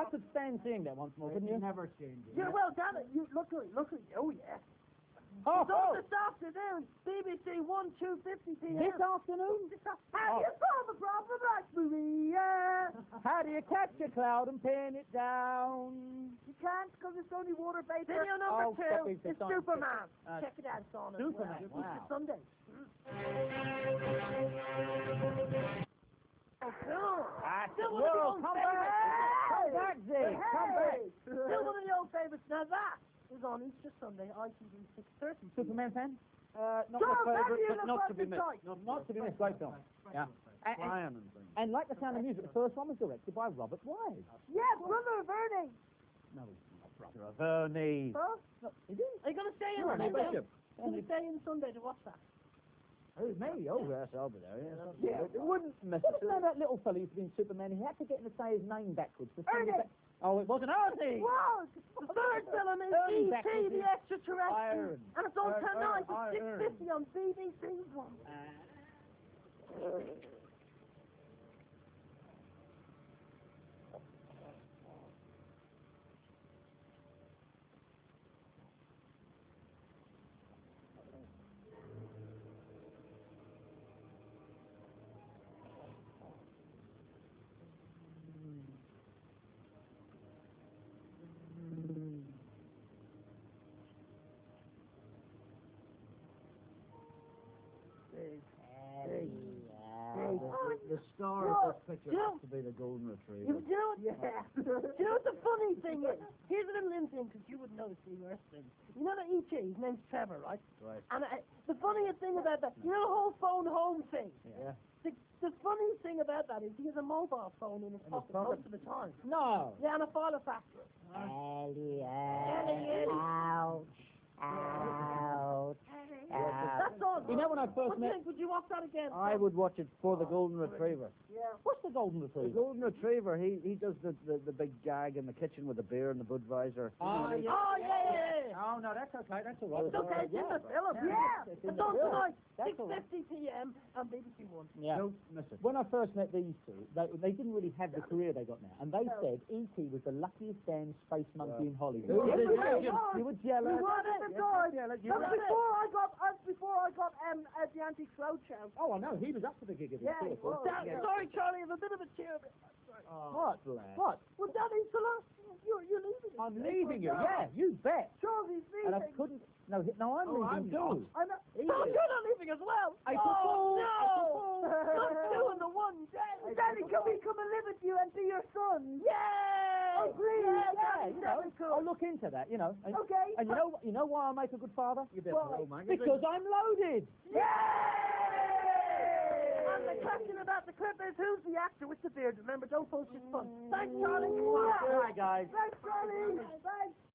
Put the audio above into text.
could stand seeing that once more, couldn't you? Never change it. Yeah, well, damn it, you look at it. Oh, yeah. Oh, So this afternoon, BBC 1, 2:50 p.m. This afternoon? How do you solve the problem, like Maria? How do you catch a cloud and pin it down? You can't, because it's only water vapor. Video number Oh, 2 copy, is it's on. Superman. Check it out, son. Superman, Well. wow. It's Sunday. Still one of the old Come favorites. back! Come back, Zig! Come back! Still one of the old favorites. Now that is on Easter Sunday, ITV 6:30. Superman fan? Not John, my back favourite, here, but look not what to be it's missed. like. Not to be missed, great film. Yeah. Brian and things. And like The Sound of Music, the first one was directed by Robert Wise. Yeah, brother of Ernie. No, he's not brother of Ernie. Huh? No, is he? Are you going to stay in Ernie Sunday? Bishop. Going to stay in Sunday to watch that? Oh, maybe. Oh, yes, I'll be there. Yeah. It wouldn't miss it. What about that little fellow who's been Superman? He had to get him to say his name backwards. To sing Ernie. it back. Oh, it wasn't Ernie! Wow! The third film is Ernie E.T. backwards the is Extraterrestrial. Iron. And it's on tonight Iron. at 6:50 on BBC One. The star of this picture has to be the golden retriever. You know what? Yeah. Do you know what the funny thing is? Here's a little incident, because you wouldn't know the worst thing. You know that E.T., his name's Trevor, right? Right. And the funniest thing about that, you know the whole phone home thing? Yeah. The funniest thing about that is he has a mobile phone in his pocket most of the time. No. Yeah, and a file factory. Elliot. Ouch. Ouch. That's all. You know when I What first do you met... think? Would you watch that again? I would watch it for the golden retriever. Yeah. What's the golden The retriever? golden retriever, he does the big gag in the kitchen with the beer and the Budweiser. Oh, yeah. Oh, yeah. Oh, no, that's okay. That's all right. It's okay, it's in the film. Yeah. Yeah. It's in It's the on film. tonight, That's all right. 6:50 p.m. on BBC One. Yeah. Don't miss it. When I first met these two, they didn't really have the career they got now. And they said E.T. was the luckiest damn space monkey in Hollywood. You were jealous. You were jealous. You wanted to die. You were- Before I got the anti-crowd show. Oh, I know. He was up for the gig of it. Yeah, he was. Sorry, Charlie, I have a bit of a cheer. What? What? Well, Daddy, you're leaving. I'm leaving you. Yeah, you bet. Charlie's leaving. And I couldn't... No, I'm leaving too. I'm not. No, you're not leaving as well. Oh, no! Not two in the one day. Daddy, can we come and live with you and be your son? Yay! Oh, please. Yeah, you know, I'll look into that, you know. And, Okay. And you know why I make a good father? Why? Because I'm loaded. Yay! And the question about the clip is, who's the actor with the beard? Remember, don't post his fun. Thanks, Charlie. Bye, guys. Thanks, Charlie. Thanks.